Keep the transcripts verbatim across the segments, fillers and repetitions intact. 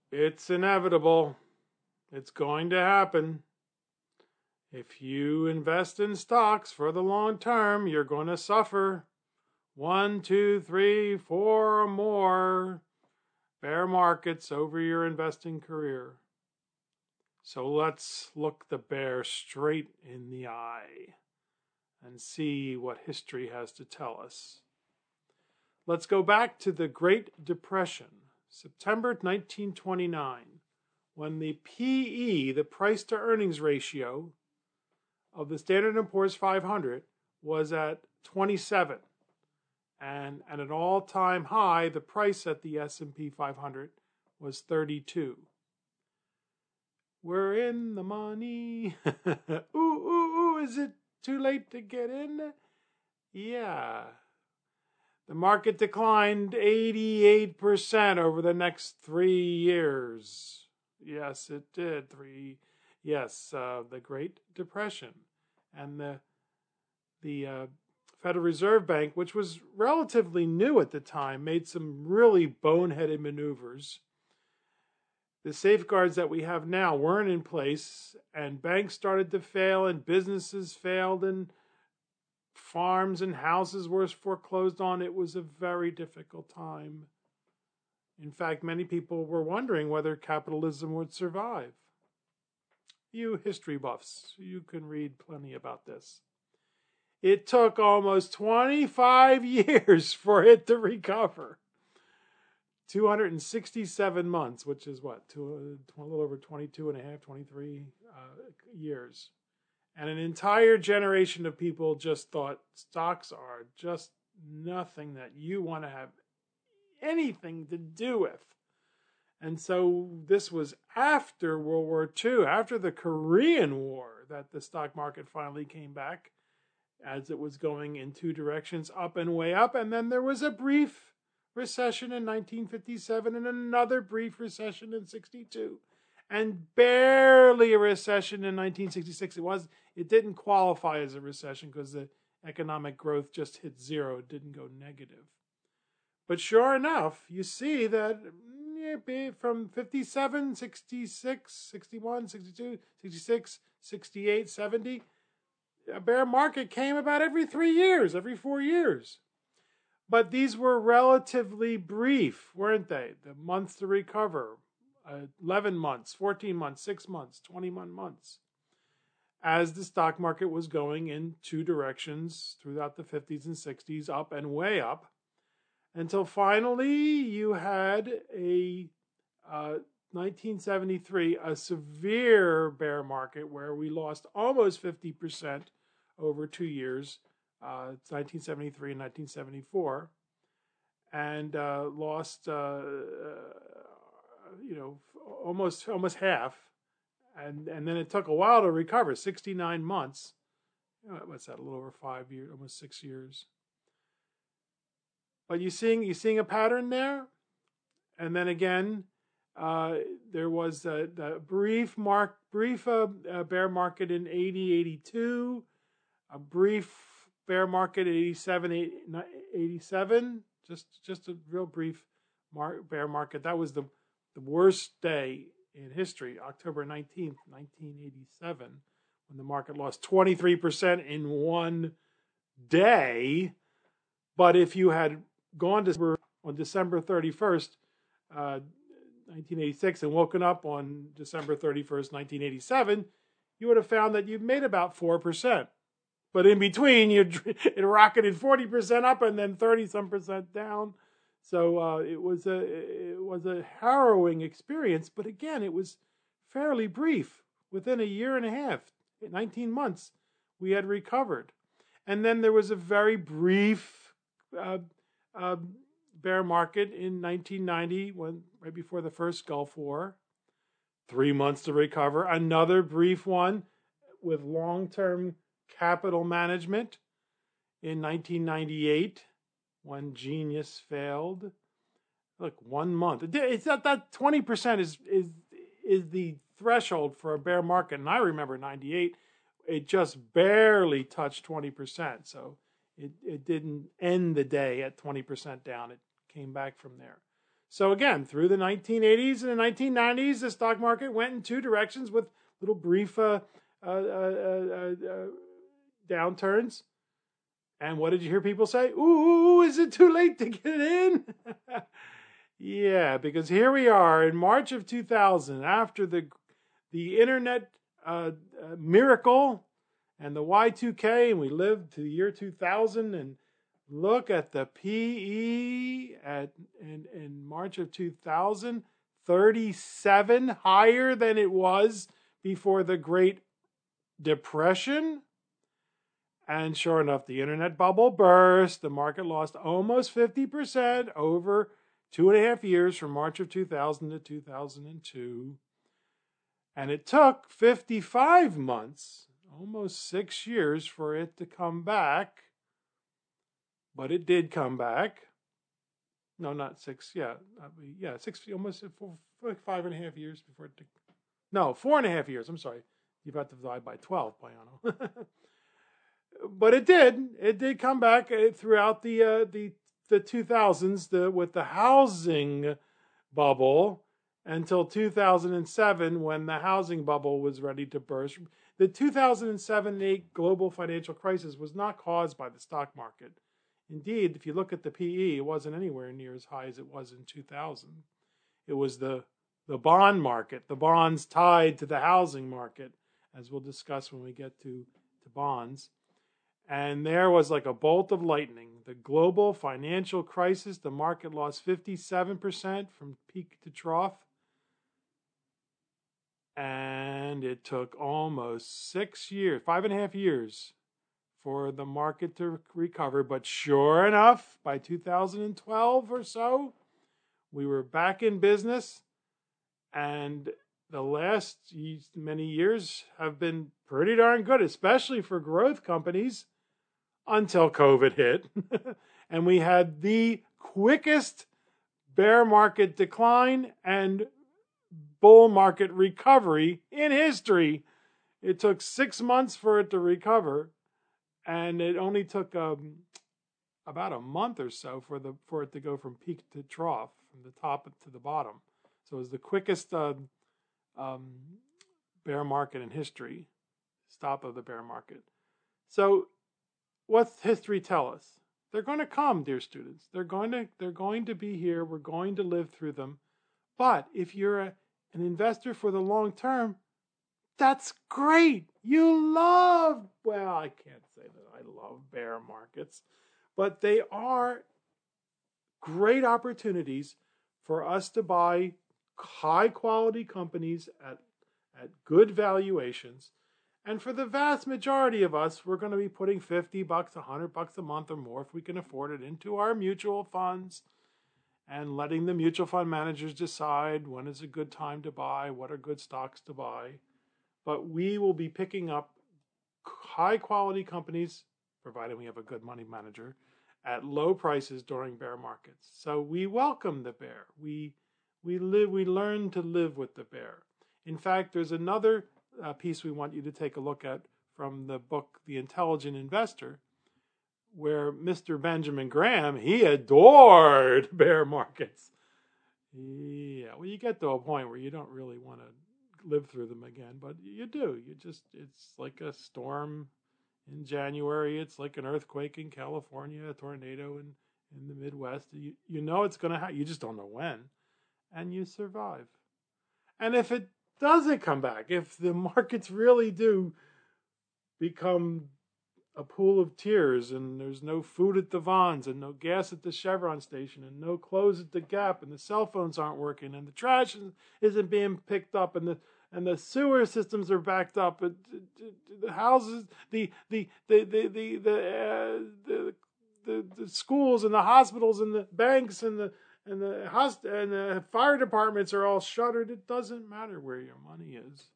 It's inevitable. It's going to happen. If you invest in stocks for the long term, you're going to suffer one, two, three, four or more bear markets over your investing career. So let's look the bear straight in the eye and see what history has to tell us. Let's go back to the Great Depression, September nineteen twenty-nine, when the P E, the price to earnings ratio of the Standard and Poor's five hundred, was at twenty-seven. And at an all-time high, the price at the S and P five hundred was thirty-two. We're in the money. ooh, ooh, ooh, is it too late to get in? Yeah. The market declined eighty-eight percent over the next three years. Yes, it did. Three, yes, uh, the Great Depression. And the, the uh, Federal Reserve Bank, which was relatively new at the time, made some really boneheaded maneuvers. The safeguards that we have now weren't in place, and banks started to fail, and businesses failed, and farms and houses were foreclosed on. It was a very difficult time. In fact, many people were wondering whether capitalism would survive. You history buffs, you can read plenty about this. It took almost twenty-five years for it to recover. two hundred sixty-seven months, which is what, two, a little over twenty-two and a half, twenty-three uh, years. And an entire generation of people just thought stocks are just nothing that you want to have anything to do with. And so this was after World War Two, after the Korean War, that the stock market finally came back, as it was going in two directions, up and way up. And then there was a brief recession in nineteen fifty-seven and another brief recession in sixty-two. And barely a recession in nineteen sixty-six. It was, it didn't qualify as a recession because the economic growth just hit zero. It didn't go negative. But sure enough, you see that yeah, from fifty-seven, sixty-six, sixty-one, sixty-two, sixty-six, sixty-eight, seventy, a bear market came about every three years, every four years. But these were relatively brief, weren't they? The months to recover. Uh, eleven months, fourteen months, six months, twenty-one months, as the stock market was going in two directions throughout the fifties and sixties, up and way up, until finally you had a uh, nineteen seventy-three, a severe bear market where we lost almost fifty percent over two years, uh, nineteen seventy-three and nineteen seventy-four, and uh, lost... Uh, you know, almost almost half, and and then it took a while to recover, sixty-nine months. What's that? A little over five years, almost six years. But you seeing you seeing a pattern there, and then again, uh, there was a, a brief mark, brief uh, uh, bear market in eighty, eighty-two, a brief bear market in eighty-seven, eighty-seven, just just a real brief mar- bear market. That was the The worst day in history, October nineteenth, nineteen eighty-seven, when the market lost twenty-three percent in one day. But if you had gone to on December thirty-first, uh, nineteen eighty-six, and woken up on December thirty-first, nineteen eighty-seven, you would have found that you'd made about four percent. But in between, you it rocketed forty percent up and then thirty some percent down. So uh, it was a it was a harrowing experience, but again, it was fairly brief. Within a year and a half, nineteen months, we had recovered. And then there was a very brief uh, uh, bear market in nineteen ninety, when right before the first Gulf War. Three months to recover. Another brief one with long-term capital management in nineteen ninety-eight. When genius failed. Look, one month. It's not that twenty percent is is is the threshold for a bear market. And I remember ninety-eight, it just barely touched twenty percent. So it, it didn't end the day at twenty percent down. It came back from there. So again, through the nineteen eighties and the nineteen nineties, the stock market went in two directions with little brief uh, uh, uh, uh, uh, downturns. And what did you hear people say? Ooh, is it too late to get in? Yeah, because here we are in March of two thousand, after the the internet uh, uh, miracle and the Y two K, and we lived to the year two thousand, and look at the P E at in, in March of two thousand, thirty-seven, higher than it was before the Great Depression. And sure enough, the internet bubble burst. The market lost almost fifty percent over two and a half years, from March of two thousand to two thousand two. And it took fifty-five months, almost six years, for it to come back. But it did come back. No, not six. Yeah, yeah, six, almost four, like five and a half years before it. Did, no, four and a half years. I'm sorry. You've got to divide by twelve, Payano. But it did. It did come back throughout the uh, the the two thousands, the with the housing bubble, until two thousand seven, when the housing bubble was ready to burst. The two thousand seven eight global financial crisis was not caused by the stock market. Indeed, if you look at the P E, it wasn't anywhere near as high as it was in two thousand. It was the the bond market, the bonds tied to the housing market, as we'll discuss when we get to, to bonds. And there was like a bolt of lightning. The global financial crisis, the market lost fifty-seven percent from peak to trough. And it took almost six years, five and a half years, for the market to recover. But sure enough, by two thousand twelve or so, we were back in business. And the last many years have been pretty darn good, especially for growth companies, until COVID hit. And we had the quickest bear market decline and bull market recovery in history. It took six months for it to recover, and it only took um, about a month or so for the for it to go from peak to trough, from the top to the bottom. So it was the quickest uh, um, bear market in history, stop of the bear market. So what's history tell us? They're going to come, dear students. They're going to they're going to be here. We're going to live through them. But if you're a, an investor for the long term, that's great. You love, well, I can't say that I love bear markets, but they are great opportunities for us to buy high quality companies at, at good valuations. And for the vast majority of us, we're going to be putting fifty bucks, one hundred bucks a month or more, if we can afford it, into our mutual funds, and letting the mutual fund managers decide when is a good time to buy, what are good stocks to buy. But we will be picking up high quality companies, provided we have a good money manager, at low prices during bear markets. So we welcome the bear. We we live. We learn to live with the bear. In fact, there's another uh, piece we want you to take a look at from the book, The Intelligent Investor, where Mister Benjamin Graham, he adored bear markets. Yeah, well, you get to a point where you don't really want to live through them again, but you do. You just, it's like a storm in January. It's like an earthquake in California, a tornado in, in the Midwest. You, you know it's going to happen. You just don't know when. And you survive. And if it doesn't come back, if the markets really do become a pool of tears, and there's no food at the Vons, and no gas at the Chevron station, and no clothes at the Gap, and the cell phones aren't working, and the trash isn't being picked up, and the and the sewer systems are backed up, and the houses, the the the the the the, uh, the, the, the schools and the hospitals and the banks and the and the host and the fire departments are all shuttered. It doesn't matter where your money is.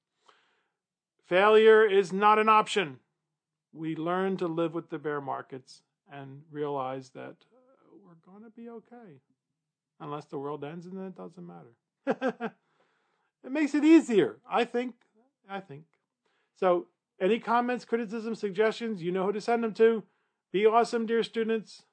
Failure is not an option. We learn to live with the bear markets and realize that we're going to be okay. Unless the world ends, and then it doesn't matter. It makes it easier, I think. I think. So, any comments, criticisms, suggestions, you know who to send them to. Be awesome, dear students.